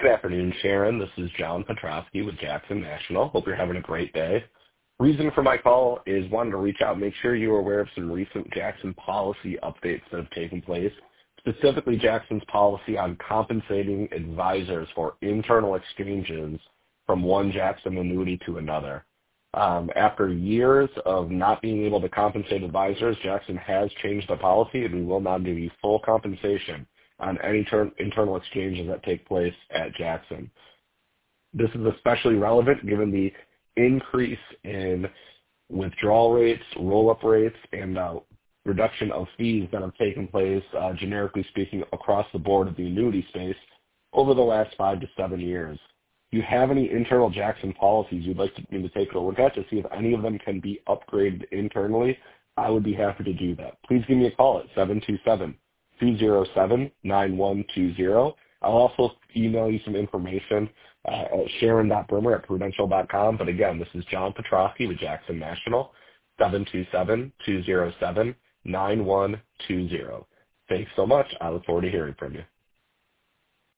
Good afternoon, Sharon. This is John Petrosky with Jackson National. Hope you're having a great day. Reason for my call is wanted to reach out and make sure you are aware of some recent Jackson policy updates that have taken place, specifically Jackson's policy on compensating advisors for internal exchanges from one Jackson annuity to another. After years of not being able to compensate advisors, Jackson has changed the policy, and we will now give you full compensation on any internal exchanges that take place at Jackson. This is especially relevant given the increase in withdrawal rates, roll-up rates, and reduction of fees that have taken place, generically speaking, across the board of the annuity space over the last 5 to 7 years. If you have any internal Jackson policies you'd like me to take a look at to see if any of them can be upgraded internally, I would be happy to do that. Please give me a call at 727-207-9120. I'll also email you some information at sharon.brimmer@prudential.com. But again, this is John Petrosky with Jackson National, 727-207-9120. Thanks so much. I look forward to hearing from you.